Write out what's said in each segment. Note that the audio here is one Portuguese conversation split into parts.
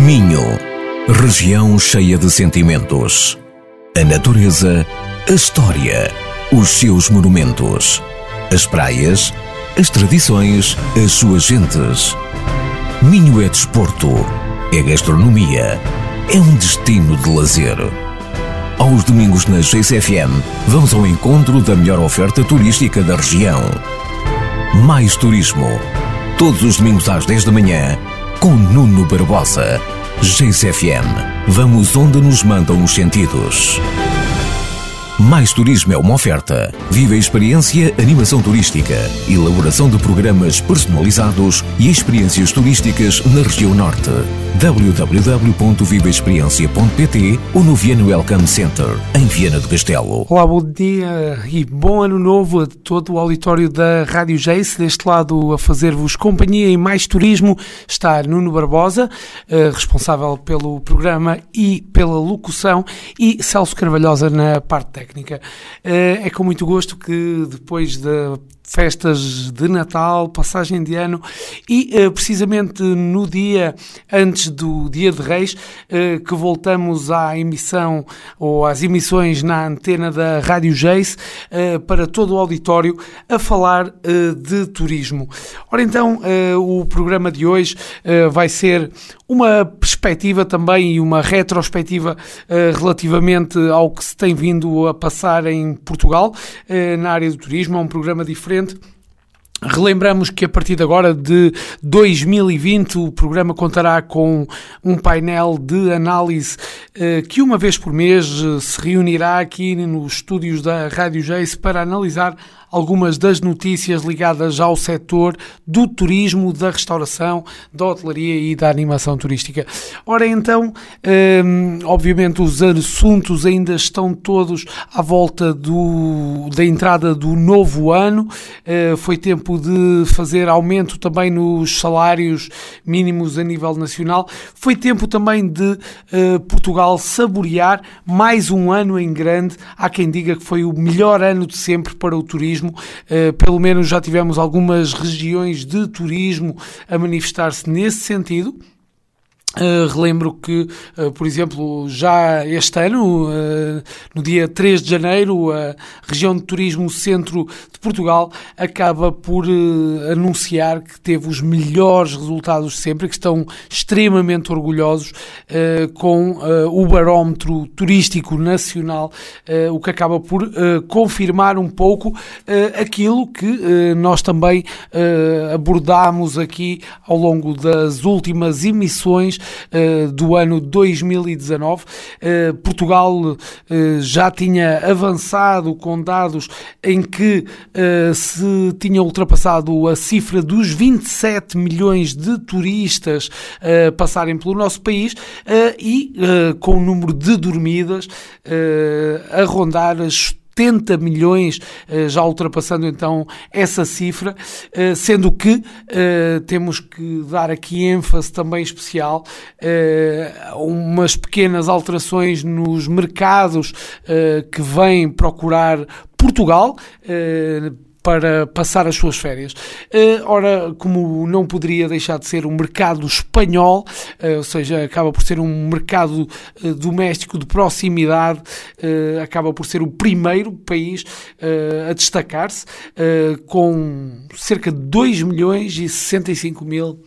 Minho, região cheia de sentimentos. A natureza, a história, os seus monumentos. As praias, as tradições, as suas gentes. Minho é desporto, é gastronomia, é um destino de lazer. Aos domingos na GCFM, vamos ao encontro da melhor oferta turística da região. Mais Turismo, todos os domingos às 10 da manhã, com Nuno Barbosa. GCFM, vamos onde nos mandam os sentidos. Mais Turismo é uma oferta. Viva a experiência, animação turística, elaboração de programas personalizados e experiências turísticas na região norte. www.vivaexperiencia.pt ou no Viana Welcome Center, em Viana do Castelo. Olá, bom dia e bom ano novo a todo o auditório da Rádio Jace. Deste lado a fazer-vos companhia em Mais Turismo está Nuno Barbosa, responsável pelo programa e pela locução, e Celso Carvalhosa na parte técnica. É com muito gosto que depois de festas de Natal, passagem de ano e precisamente no dia antes do Dia de Reis que voltamos à emissão ou às emissões na antena da Rádio Jace para todo o auditório a falar de turismo. Ora então, o programa de hoje vai ser uma perspectiva também e uma retrospectiva relativamente ao que se tem vindo a passar em Portugal na área do turismo. É um programa diferente. Relembramos que a partir de agora, de 2020, o programa contará com um painel de análise que uma vez por mês se reunirá aqui nos estúdios da Rádio Jace para analisar algumas das notícias ligadas ao setor do turismo, da restauração, da hotelaria e da animação turística. Ora então, obviamente os assuntos ainda estão todos à volta da entrada do novo ano. Foi tempo de fazer aumento também nos salários mínimos a nível nacional. Foi tempo também de Portugal saborear mais um ano em grande. Há quem diga que foi o melhor ano de sempre para o turismo. Pelo menos já tivemos algumas regiões de turismo a manifestar-se nesse sentido. Relembro que, por exemplo, já este ano, no dia 3 de janeiro, a região de turismo Centro de Portugal acaba por anunciar que teve os melhores resultados de sempre, que estão extremamente orgulhosos com o barómetro turístico nacional, o que acaba por confirmar um pouco aquilo que nós também abordámos aqui ao longo das últimas emissões do ano 2019. Portugal já tinha avançado com dados em que se tinha ultrapassado a cifra dos 27 milhões de turistas passarem pelo nosso país e com o número de dormidas a rondar as 70 milhões, já ultrapassando então essa cifra, sendo que temos que dar aqui ênfase também especial a umas pequenas alterações nos mercados que vêm procurar Portugal para passar as suas férias. Ora, como não poderia deixar de ser um mercado espanhol, ou seja, acaba por ser um mercado doméstico de proximidade, acaba por ser o primeiro país a destacar-se, com cerca de 2 milhões e 65 mil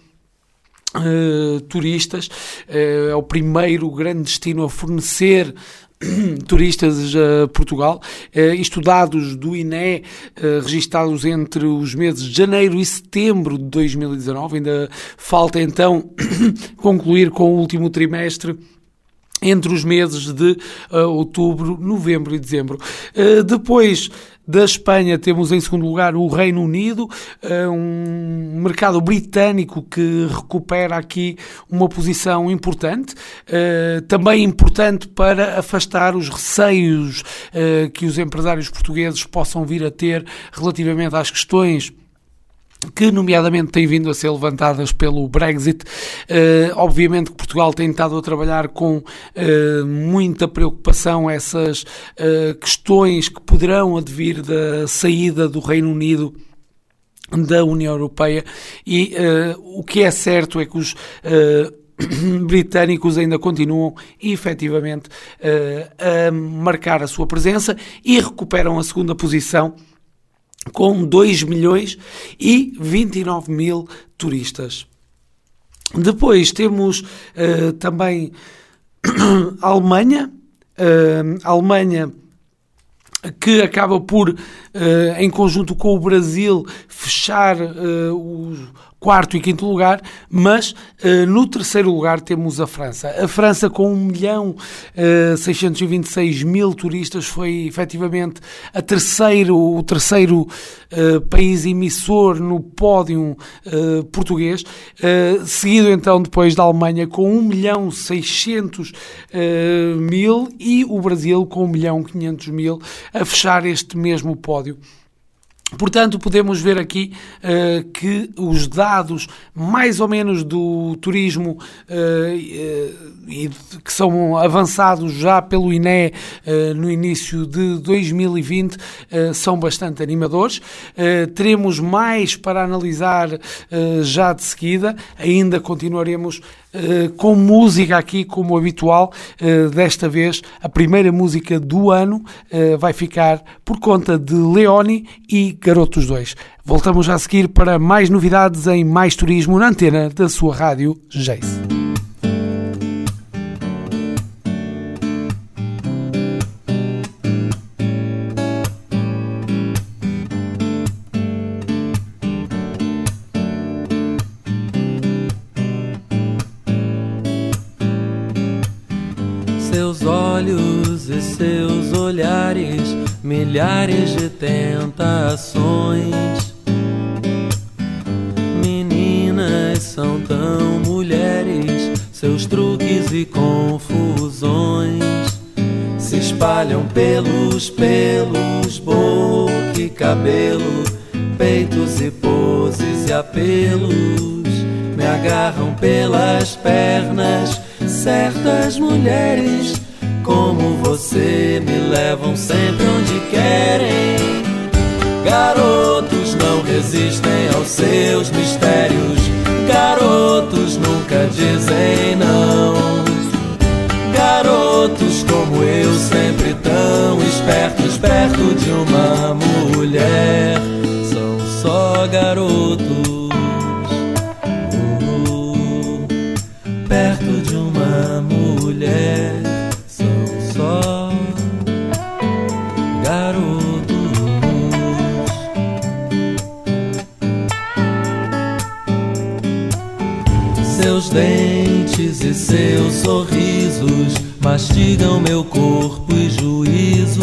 turistas. É o primeiro grande destino a fornecer turistas a Portugal. Isto dados do INE registados entre os meses de janeiro e setembro de 2019. Ainda falta então concluir com o último trimestre entre os meses de outubro, novembro e dezembro. Depois da Espanha temos em segundo lugar o Reino Unido, um mercado britânico que recupera aqui uma posição importante, também importante para afastar os receios que os empresários portugueses possam vir a ter relativamente às questões que nomeadamente têm vindo a ser levantadas pelo Brexit. Obviamente que Portugal tem estado a trabalhar com muita preocupação essas questões que poderão advir da saída do Reino Unido da União Europeia e o que é certo é que os britânicos ainda continuam efetivamente a marcar a sua presença e recuperam a segunda posição com 2.029.000 turistas. Depois temos também a Alemanha, que acaba por, em conjunto com o Brasil, fechar o quarto e quinto lugar, mas no terceiro lugar temos a França. A França, com 1.626.000 turistas, foi efetivamente o terceiro país emissor no pódio português, seguido então depois da Alemanha com 1.600.000 e o Brasil com 1.500.000 a fechar este mesmo pódio. Portanto, podemos ver aqui que os dados mais ou menos do turismo que são avançados já pelo INE no início de 2020 são bastante animadores. Teremos mais para analisar já de seguida. Ainda continuaremos com música aqui como habitual. Desta vez a primeira música do ano vai ficar por conta de Leoni e Garotos 2. Voltamos já a seguir para mais novidades em Mais Turismo na antena da sua rádio Geiss. Seus olhos e seus olhares, milhares de tentações. Meninas são tão mulheres, seus truques e confusões se espalham pelos pelos, boca e cabelo, peitos e poses e apelos. Me agarram pelas pernas, certas mulheres como você me levam sempre onde querem. Garotos não resistem aos seus mistérios, garotos nunca dizem não. Garotos como eu, sempre tão espertos, perto de uma mulher, são só garotos. Perto de uma mulher, são só garotos. Seus dentes e seus sorrisos mastigam meu corpo e juízo,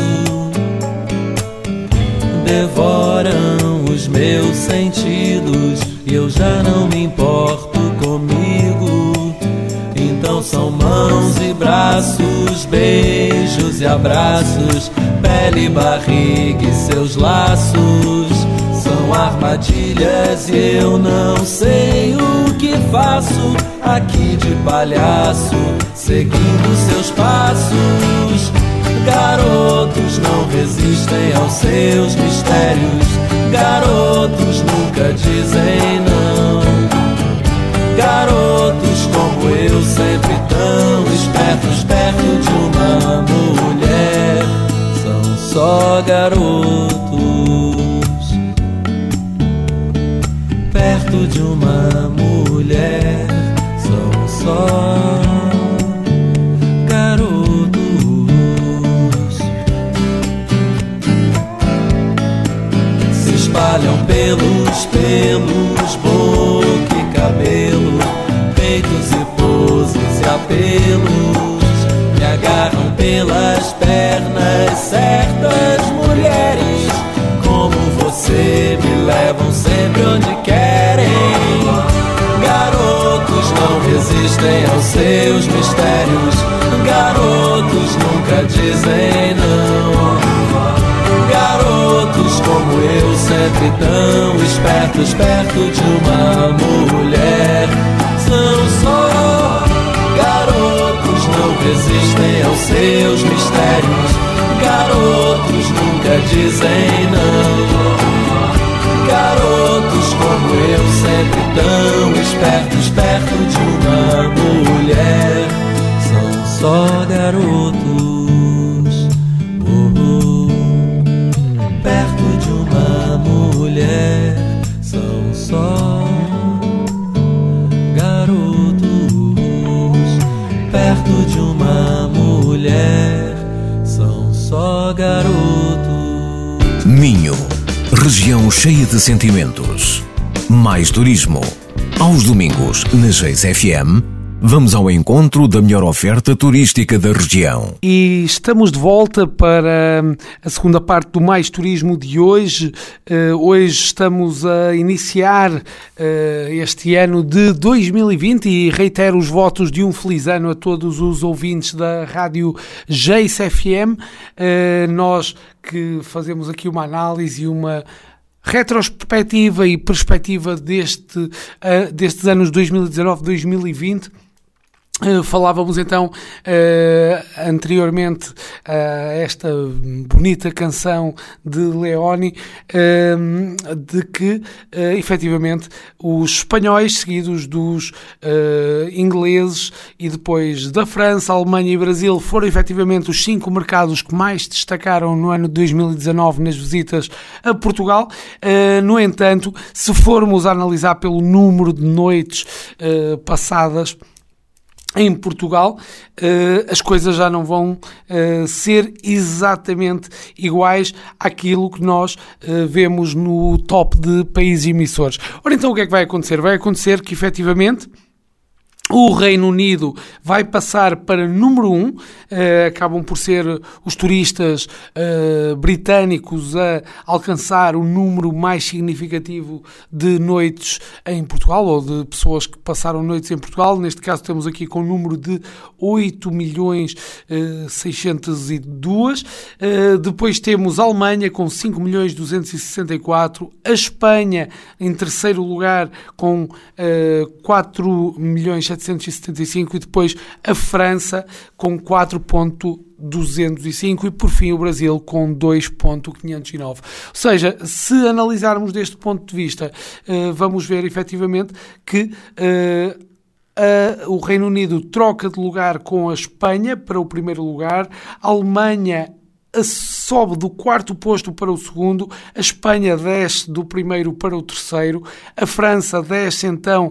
devoram os meus sentidos e eu já não me importo comigo. Então são mãos e braços, beijos e abraços, pele e barriga e seus laços. São armadilhas e eu não sei o que faço aqui de palhaço, seguindo seus passos. Garotos não resistem aos seus mistérios, garotos nunca dizem não. Garotos como eu, sempre tão espertos, perto de uma mulher, são só garotos. Perto de uma mulher, são só garotos. Se espalham pelos pelos, boca e cabelo, peitos e poses e apelos. Me agarram pelas pernas, certas mulheres como você me levam sempre onde querem. Garotos não resistem aos seus mistérios, garotos nunca dizem não. Garotos como eu, sempre tão espertos, perto de uma mulher, são só garotos, não resistem aos seus mistérios, garotos nunca dizem não. Garotos como eu, sempre tão espertos, perto de uma mulher. só garotos. Perto de uma mulher são só garotos. Perto de uma mulher são só garotos. Minho, região cheia de sentimentos. Mais turismo. Aos domingos, na Geis FM, vamos ao encontro da melhor oferta turística da região. E estamos de volta para a segunda parte do Mais Turismo de hoje. Hoje estamos a iniciar este ano de 2020 e reitero os votos de um feliz ano a todos os ouvintes da Rádio Geis FM. Nós que fazemos aqui uma análise e uma retrospectiva e perspectiva destes anos 2019-2020. Falávamos então anteriormente a esta bonita canção de Leoni, de que efetivamente os espanhóis, seguidos dos ingleses e depois da França, Alemanha e Brasil, foram efetivamente os 5 mercados que mais destacaram no ano de 2019 nas visitas a Portugal. No entanto, se formos a analisar pelo número de noites passadas em Portugal, as coisas já não vão ser exatamente iguais àquilo que nós vemos no top de países emissores. Ora, então o que é que vai acontecer? Vai acontecer que, efetivamente, o Reino Unido vai passar para número 1, acabam por ser os turistas britânicos a alcançar o número mais significativo de noites em Portugal, ou de pessoas que passaram noites em Portugal. Neste caso temos aqui com o número de 8.602.000. Depois temos a Alemanha com 5.264.000, a Espanha em terceiro lugar com 4.775.000 e depois a França com 4.205 e por fim o Brasil com 2.509. Ou seja, se analisarmos deste ponto de vista, vamos ver efetivamente que o Reino Unido troca de lugar com a Espanha para o primeiro lugar, a Alemanha sobe do quarto posto para o segundo, a Espanha desce do primeiro para o terceiro, a França desce então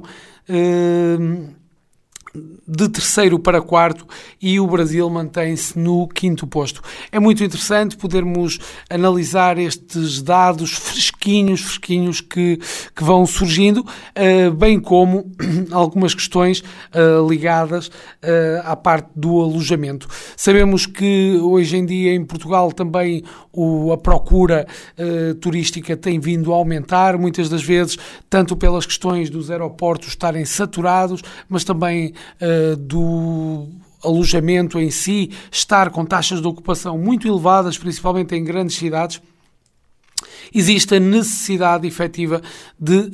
de terceiro para quarto e o Brasil mantém-se no quinto posto. É muito interessante podermos analisar estes dados fresquinhos que vão surgindo, bem como algumas questões ligadas à parte do alojamento. Sabemos que hoje em dia em Portugal também a procura turística tem vindo a aumentar, muitas das vezes tanto pelas questões dos aeroportos estarem saturados, mas também do alojamento em si estar com taxas de ocupação muito elevadas, principalmente em grandes cidades. Existe a necessidade efetiva de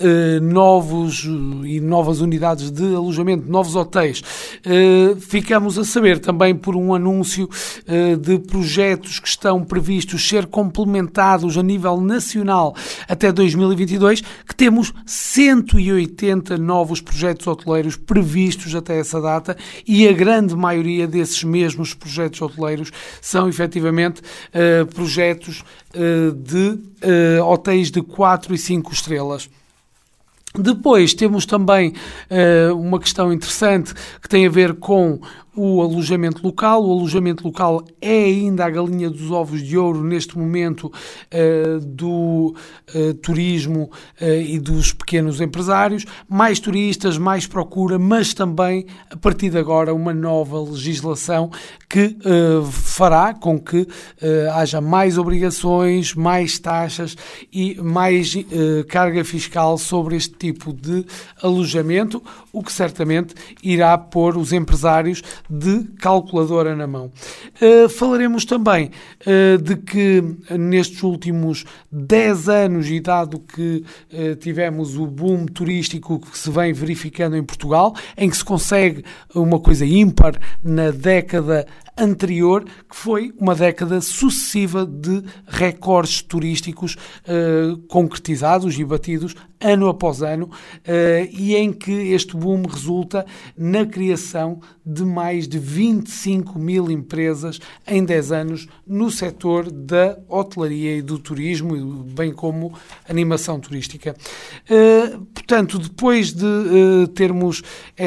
novas unidades de alojamento, novos hotéis. Ficamos a saber também por um anúncio de projetos que estão previstos ser complementados a nível nacional até 2022, que temos 180 novos projetos hoteleiros previstos até essa data e a grande maioria desses mesmos projetos hoteleiros são efetivamente projetos de hotéis de 4 e 5 estrelas. Depois temos também uma questão interessante que tem a ver com o alojamento local. O alojamento local é ainda a galinha dos ovos de ouro neste momento do turismo e dos pequenos empresários. Mais turistas, mais procura, mas também a partir de agora uma nova legislação que fará com que haja mais obrigações, mais taxas e mais carga fiscal sobre este tipo de alojamento, o que certamente irá pôr os empresários de calculadora na mão. Falaremos também de que nestes últimos 10 anos, e dado que tivemos o boom turístico que se vem verificando em Portugal, em que se consegue uma coisa ímpar na década anterior, que foi uma década sucessiva de recordes turísticos concretizados e batidos ano após ano, e em que este boom resulta na criação de mais mais de 25 mil empresas em 10 anos no setor da hotelaria e do turismo, bem como animação turística. Portanto, depois de termos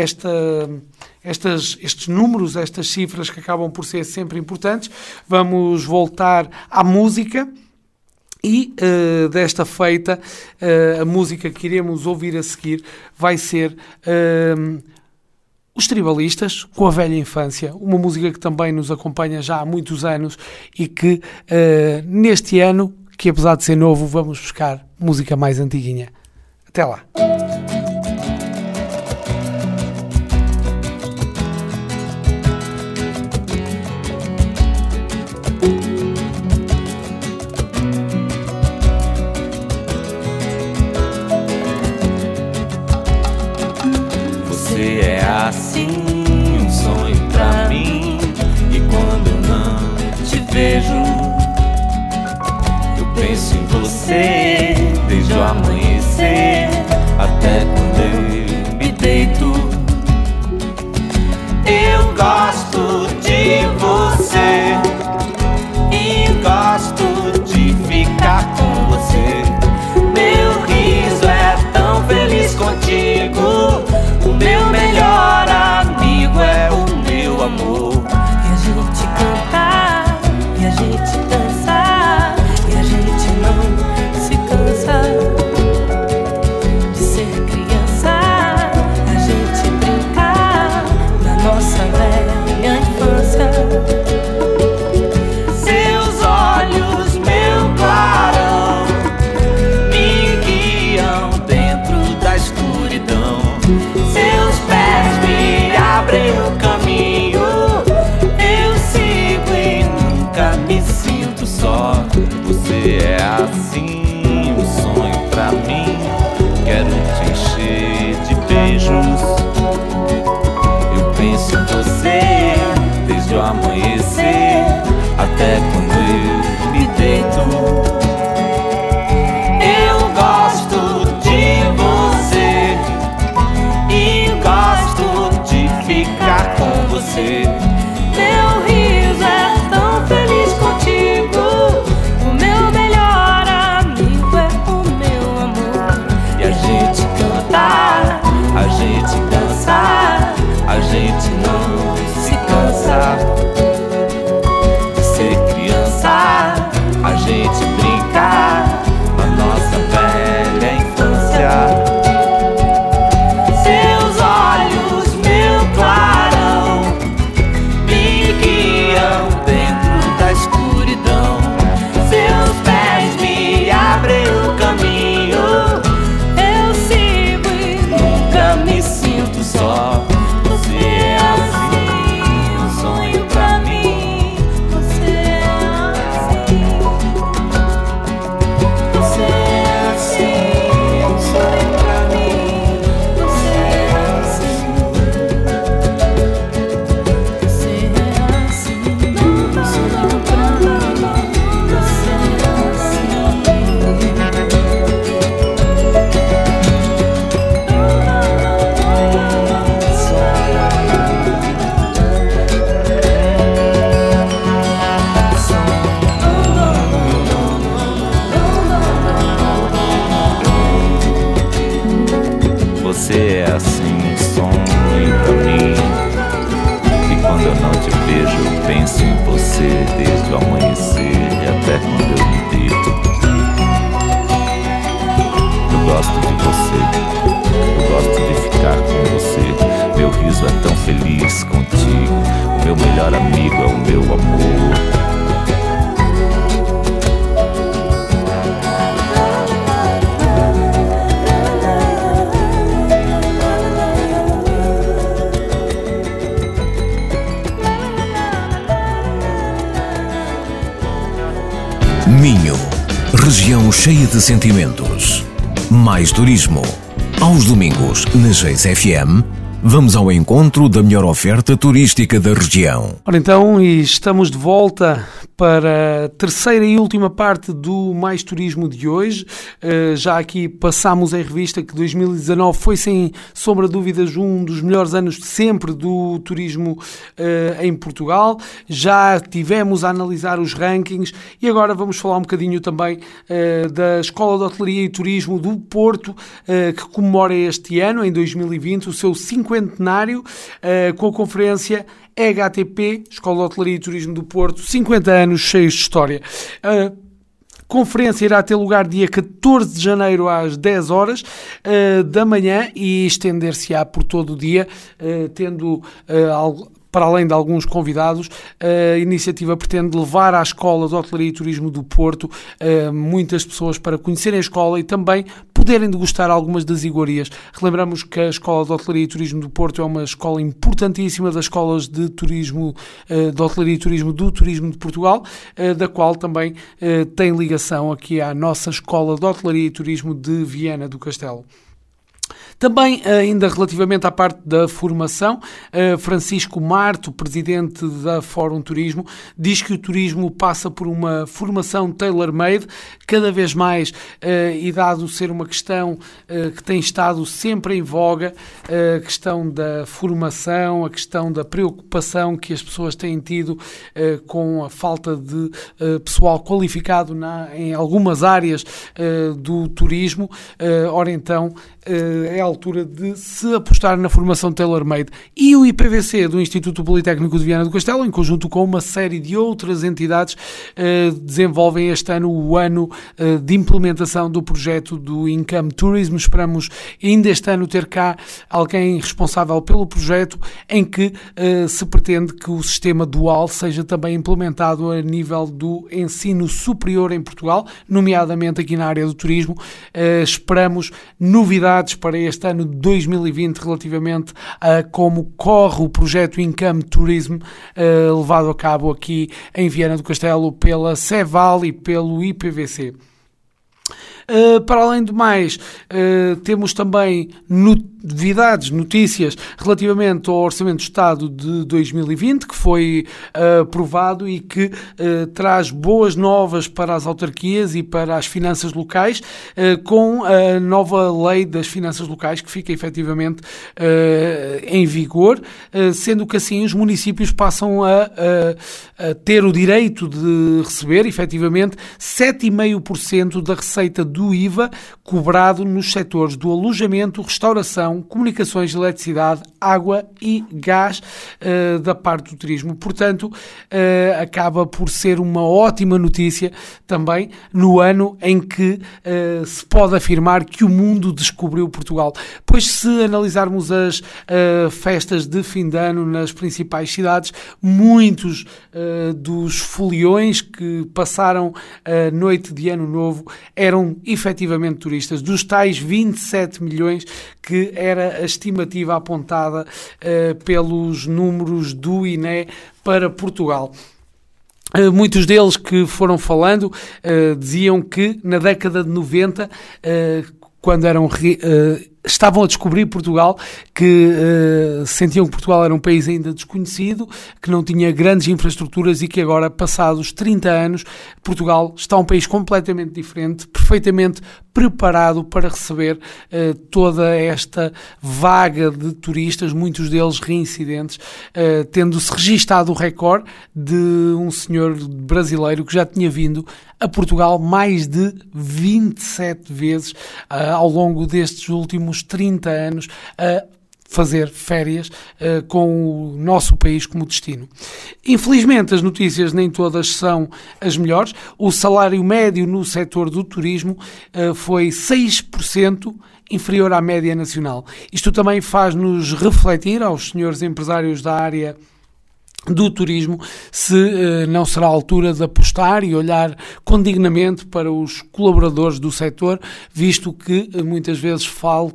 estes números, estas cifras que acabam por ser sempre importantes, vamos voltar à música. E desta feita, a música que iremos ouvir a seguir vai ser Os Tribalistas, com a Velha Infância, uma música que também nos acompanha já há muitos anos e que neste ano, que apesar de ser novo, vamos buscar música mais antiguinha. Até lá! Você é assim, um sonho pra mim. E quando eu não te vejo, eu penso em você desde o amanhecer até quando eu me deito. Eu gosto de você e gosto de ficar com você. Meu riso é tão feliz contigo. O meu melhor amigo é o meu amor. E a gente cantar, e a gente dançar, e a gente não se cansa de ser criança. A gente brincar na nossa velha infância. Seus olhos, meu clarão, me guiam dentro da escuridão. Seus pés me abrem o caminho. Eu sigo e nunca me sinto só. Você é assim, um sonho pra mim. Quero te encher de beijos. Eu penso em você desde o amanhecer até quando eu me deito. Eu gosto de você e gosto de ficar com você. Meu riso é tão feliz contigo. O meu melhor amigo é o meu amor. E a gente cantar, a gente dançar, a gente não se cansa de ser criança. A gente brincar na nossa velha infância. Seus olhos, meu clarão, me guiam dentro da escuridão. Seus pés me abrem o caminho. Eu sigo e Nunca me sinto só. Você é assim, um sonho pra mim. você é assim. Você é assim, um sonho pra mim. Você é assim. Você é assim, um sonho pra mim. Você é Você é assim, um sonho pra mim. E quando eu não te vejo, eu penso em você desde o amanhecer até quando eu me deito. Eu gosto de você, eu gosto de ficar com você. Meu riso é tão feliz contigo. O meu melhor amigo é o meu amor. Minho, região cheia de sentimentos. Mais turismo. Aos domingos, na Geis FM, Vamos ao encontro da melhor oferta turística da região. Ora então, e estamos de volta para a terceira e última parte do Mais Turismo de hoje. Já aqui passámos em revista que 2019 foi, sem sombra de dúvidas, um dos melhores anos de sempre do turismo em Portugal. Já tivemos a analisar os rankings e agora vamos falar um bocadinho também da Escola de Hotelaria e Turismo do Porto, que comemora este ano, em 2020, o seu cinquentenário, com a conferência EHTP, Escola de Hotelaria e Turismo do Porto, 50 anos cheios de história. A conferência irá ter lugar dia 14 de janeiro às 10 horas da manhã e estender-se-á por todo o dia, tendo para além de alguns convidados, a iniciativa pretende levar à Escola de Hotelaria e Turismo do Porto muitas pessoas para conhecerem a escola e também poderem degustar algumas das iguarias. Relembramos que a Escola de Hotelaria e Turismo do Porto é uma escola importantíssima das escolas de turismo, de Hotelaria e Turismo do Turismo de Portugal, da qual também tem ligação aqui à nossa Escola de Hotelaria e Turismo de Viana do Castelo. Também, ainda relativamente à parte da formação, Francisco Marto, presidente da Fórum Turismo, diz que o turismo passa por uma formação tailor-made, cada vez mais, e dado ser uma questão que tem estado sempre em voga, a questão da formação, a questão da preocupação que as pessoas têm tido com a falta de pessoal qualificado em algumas áreas do turismo. Ora então, é a altura de se apostar na formação tailor-made. E o IPVC do Instituto Politécnico de Viana do Castelo, em conjunto com uma série de outras entidades, desenvolvem este ano o ano de implementação do projeto do Income Tourism. Esperamos ainda este ano ter cá alguém responsável pelo projeto, em que se pretende que o sistema dual seja também implementado a nível do ensino superior em Portugal, nomeadamente aqui na área do turismo. Esperamos novidades para este ano de 2020 relativamente a como corre o projeto Income Tourism, levado a cabo aqui em Viana do Castelo pela CEVAL e pelo IPVC. Para além do mais, temos também notícias relativamente ao Orçamento de Estado de 2020, que foi aprovado e que traz boas novas para as autarquias e para as finanças locais, com a nova lei das finanças locais que fica efetivamente em vigor, sendo que assim os municípios passam a ter o direito de receber efetivamente 7,5% da receita do IVA cobrado nos setores do alojamento, restauração, comunicações, eletricidade, água e gás da parte do turismo. Portanto, acaba por ser uma ótima notícia também no ano em que se pode afirmar que o mundo descobriu Portugal. Pois se analisarmos as festas de fim de ano nas principais cidades, muitos dos foliões que passaram a noite de Ano Novo eram efetivamente turistas, dos tais 27 milhões que era a estimativa apontada pelos números do INE para Portugal. Muitos deles que foram falando diziam que na década de 90, quando estavam a descobrir Portugal, que sentiam que Portugal era um país ainda desconhecido, que não tinha grandes infraestruturas e que agora, passados 30 anos, Portugal está um país completamente diferente, perfeitamente preparado para receber toda esta vaga de turistas, muitos deles reincidentes, tendo-se registado o recorde de um senhor brasileiro que já tinha vindo a Portugal mais de 27 vezes ao longo destes últimos 30 anos a fazer férias com o nosso país como destino. Infelizmente, as notícias nem todas são as melhores. O salário médio no setor do turismo foi 6% inferior à média nacional. Isto também faz-nos refletir, aos senhores empresários da área do turismo, se não será a altura de apostar e olhar condignamente para os colaboradores do setor, visto que muitas vezes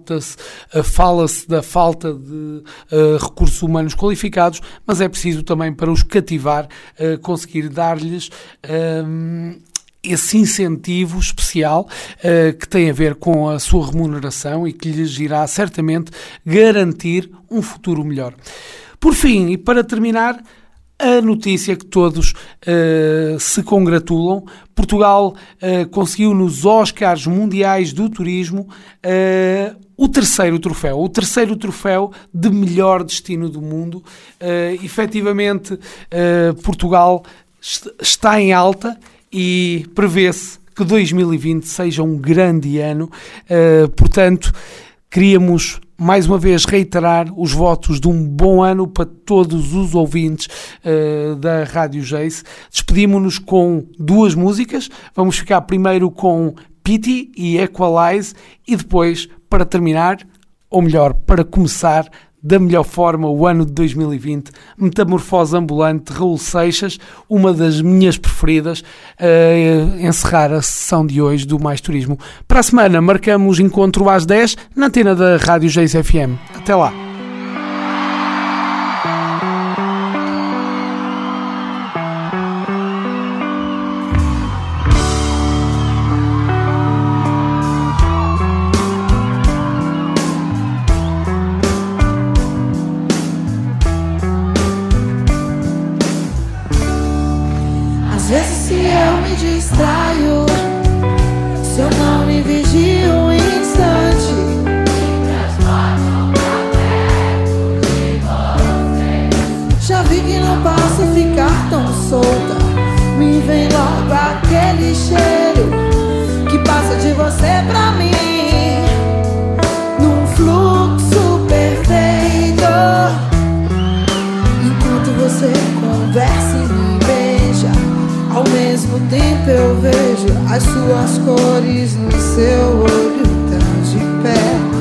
fala-se da falta de recursos humanos qualificados, mas é preciso também, para os cativar, conseguir dar-lhes esse incentivo especial que tem a ver com a sua remuneração e que lhes irá certamente garantir um futuro melhor. Por fim, e para terminar, a notícia que todos se congratulam: Portugal conseguiu nos Oscars Mundiais do Turismo o terceiro troféu de melhor destino do mundo. Efetivamente, Portugal está em alta e prevê-se que 2020 seja um grande ano. Portanto, queríamos mais uma vez reiterar os votos de um bom ano para todos os ouvintes da Rádio Jace. Despedimos-nos com duas músicas. Vamos ficar primeiro com Pity e Equalize e depois, para terminar, ou melhor, para começar da melhor forma o ano de 2020, Metamorfose Ambulante, Raul Seixas, uma das minhas preferidas, encerrar a sessão de hoje do Mais Turismo. Para a semana marcamos encontro às 10 na antena da Rádio Jace FM. Até lá! Às vezes se eu me distraio, se eu não me vigio um instante, já vi que não posso ficar tão solta. Me vem logo aquele cheiro que passa de você pra mim, num fluxo perfeito. Enquanto você conversa e me beija, ao mesmo tempo eu vejo as suas cores no seu olho tão de perto.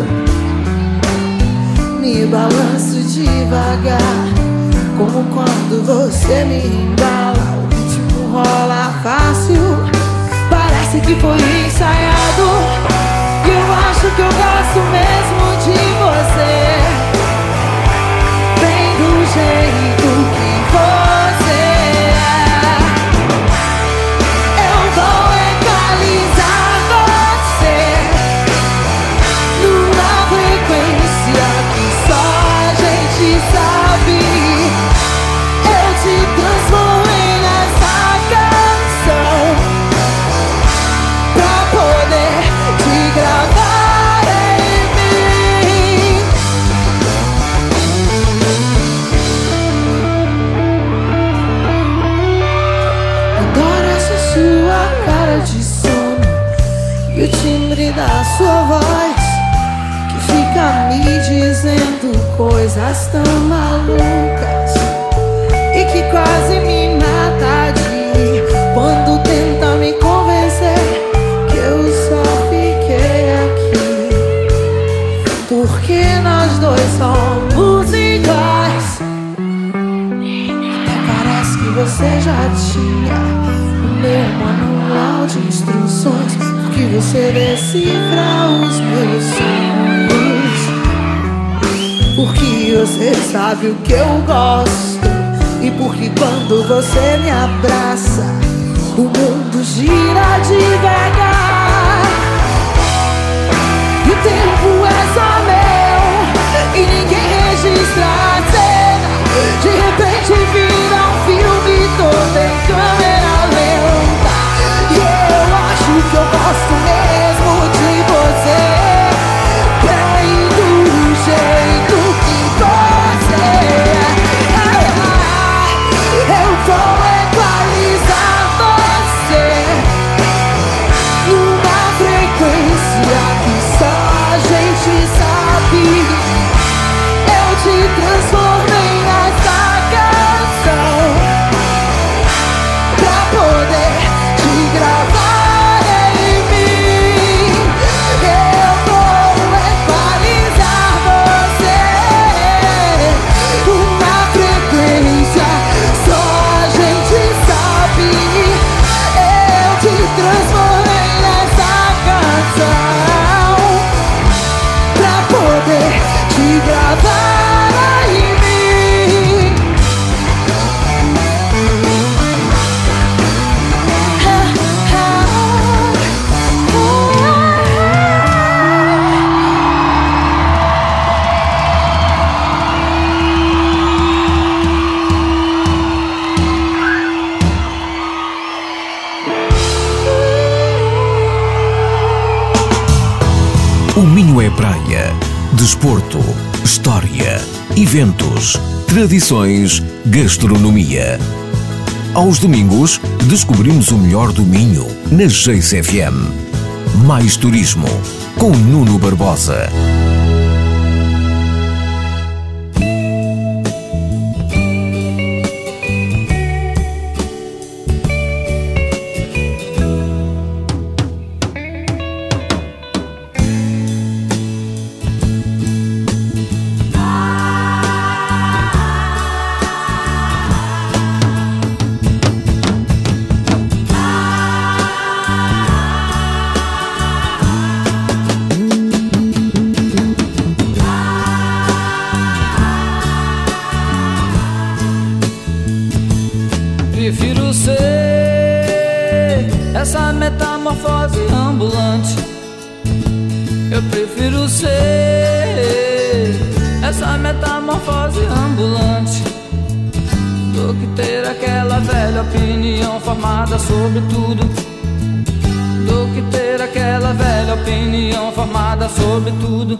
Me balanço devagar, como quando você me embala. O ritmo rola fácil, parece que foi ensaiado. E eu acho que eu gosto mesmo de você, bem do jeito que você é. Eu vou equalizar você numa frequência que só a gente sabe. Eu te transformei nessa canção pra poder te gravar em mim. Adoro essa sua cara de sono e o timbre da sua voz, que fica me dizendo coisas tão malucas e que quase me mata de rir quando tenta me convencer que eu só fiquei aqui porque nós dois somos iguais. Até parece que você já tinha o meu manual de instruções, porque você decifra os meus sonhos, porque você sabe o que eu gosto, e porque quando você me abraça o mundo gira devagar. E o tempo é só meu e ninguém registra a cena. De repente vira um filme todo em câmera lenta. E eu acho que eu gosto mesmo de você, bem do jeito que você é. Eu vou equalizar você numa frequência que só a gente sabe. Eu te transformo Minho é praia, desporto, história, eventos, tradições, gastronomia. Aos domingos, descobrimos o melhor do Minho na Geice FM. Mais turismo, com Nuno Barbosa. Prefiro ser essa metamorfose ambulante. Eu prefiro ser essa metamorfose ambulante do que ter aquela velha opinião formada sobre tudo. Do que ter aquela velha opinião formada sobre tudo.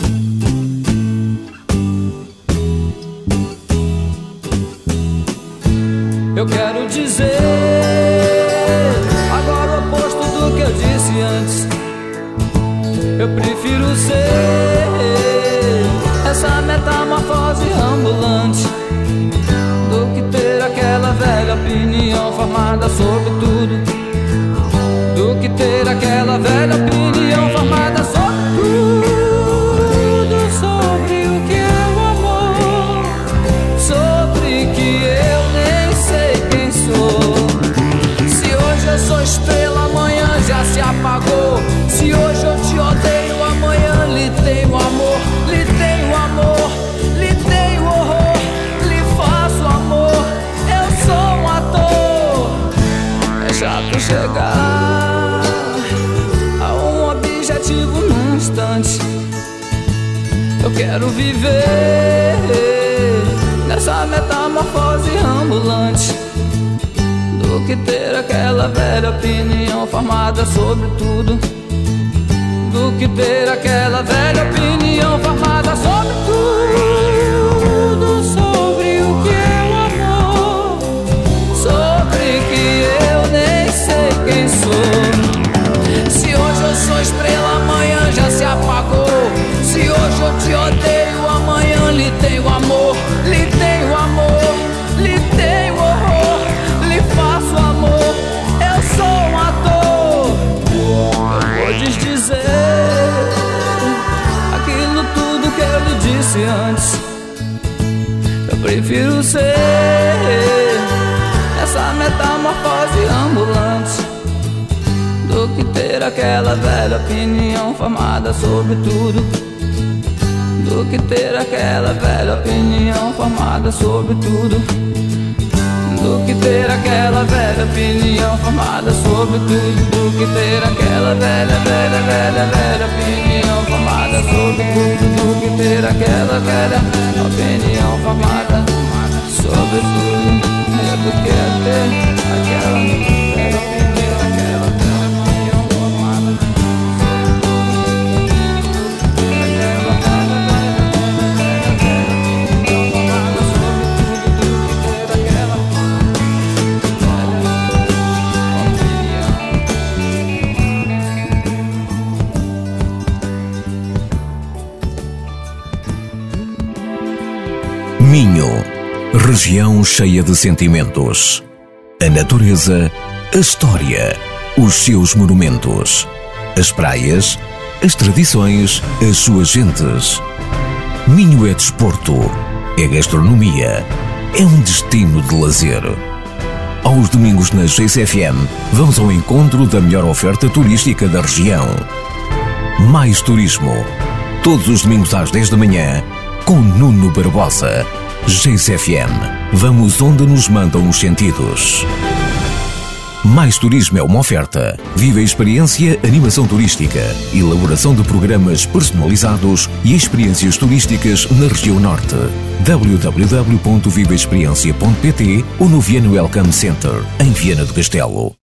Eu quero dizer agora o oposto do que eu disse antes. Eu prefiro ser essa metamorfose ambulante do que ter aquela velha opinião formada sobre tudo. Do que ter aquela velha opinião formada sobre tudo. Sobre o que é o amor, sobre que eu nem sei quem sou. Se hoje eu sou estrela, amanhã já se apagou. Se hoje eu te odeio, amanhã lhe tenho amor. Lhe tenho amor, lhe tenho horror, lhe faço amor. Eu sou um ator. É chato chegar a um objetivo num instante. Eu quero viver nessa metamorfose ambulante do que ter aquela velha opinião formada sobre tudo. Do que ter aquela velha opinião formada sobre tudo. Sobre o que é o amor, sobre que eu nem sei quem sou. Se hoje eu sou estrela, amanhã já se apagou. Se hoje eu te odeio, amanhã lhe tenho amor. Lhe tenho amor, lhe tenho horror, lhe faço amor. Eu sou um ator. Eu vou desdizer aquilo tudo que eu lhe disse antes. Eu prefiro ser essa metamorfose ambulante do que ter aquela velha opinião formada sobre tudo. Do que ter aquela velha opinião formada sobre tudo. Do que ter aquela velha opinião formada sobre tudo. Do que ter aquela velha opinião formada sobre tudo. Do que ter aquela velha opinião formada sobre tudo. Do que ter aquela velha opinião, aquela velha opinião formada sobre tudo. Minho, região cheia de sentimentos. A natureza, a história, os seus monumentos. As praias, as tradições, as suas gentes. Minho é desporto, é gastronomia, é um destino de lazer. Aos domingos na Geice FM, vamos ao encontro da melhor oferta turística da região. Mais turismo, todos os domingos às 10 da manhã, com Nuno Barbosa. Geice FM. Vamos onde nos mandam os sentidos. Mais Turismo é uma oferta. Viva a experiência, animação turística, elaboração de programas personalizados e experiências turísticas na região norte. www.vivaexperiencia.pt ou no Viana Welcome Center, em Viana do Castelo.